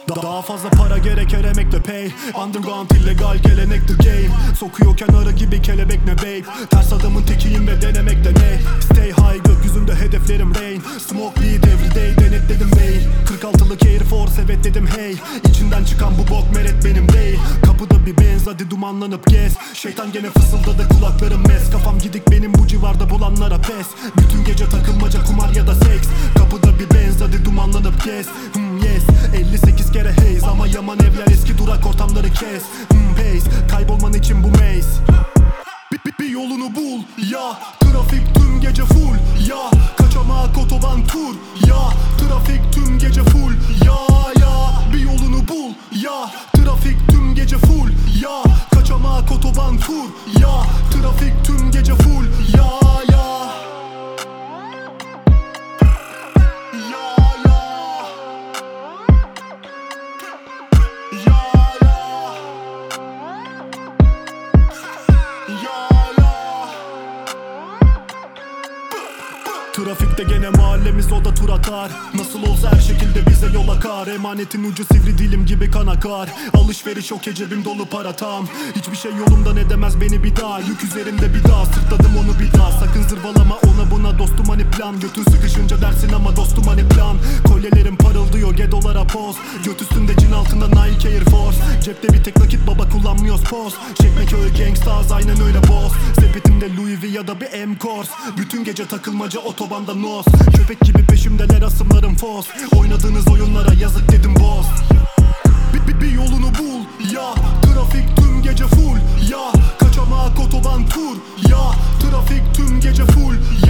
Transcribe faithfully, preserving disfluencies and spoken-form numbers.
Daha fazla para gerek emekle pay. Underground illegal gelenek the game. Sokuyor kenarı gibi kelebek ne babe. Ters adamın tekiyim ve denemekle ne. Stay high gökyüzünde hedeflerim rain. Smoke weed everyday denetledim bey. kırk altılık Air Force evet dedim hey. İçinden çıkan bu bok meret benim değil. Kapıda bir benz hadi dumanlanıp gez. Şeytan gene fısıldadı kulaklarım mes. Kafam gidik benim bu civarda bulanlara pes. Bütün gece takılmaca kumar ya da seks. Kapıda bir benz hadi dumanlanıp gez. hmm, yes elli sekiz kere haze. Ama yaman evler eski durak ortamları kes. hmm, pace kaybolman için bu maze. Bir, bir, bir yolunu bul ya. Trafik tüm gece full ya. Kaçamak otoban tur ya. Trafik tüm gece full ya ya. Bir yolunu bul ya. Trafik tüm gece full ya. Kaçamak otoban tur ya. Trafik tüm gece full ya ya. Trafikte gene mahallemiz o da tur atar. Nasıl olsa her şekilde bize yol akar. Emanetin ucu sivri dilim gibi kan akar. Alışveriş okey cebim dolu para tam. Hiçbir şey yolumdan edemez beni bir daha. Yük üzerimde bir daha sırtladım onu bir daha. Sakın zırvalama ona buna dostum hani plan. Götün sıkışınca dersin ama dostum hani plan. Kolyelerim parıldıyor gedolara poz. Göt üstünde cin altında Nike Air Force. Cepte bir tek nakit baba kullanmıyoruz poz. Çekmeköy gangstaz aynen öyle boss. Sepetimde Louis V ya da bir M-Course. Bütün gece takılmaca otobanda nos. Köpek gibi peşimdeler asımlarım fos. Oynadığınız oyunlara yazık dedim boss. Bir, bir, bir yolunu bul ya. Trafik tüm gece full ya. Kaçamak otoban tur ya. Trafik tüm gece full ya.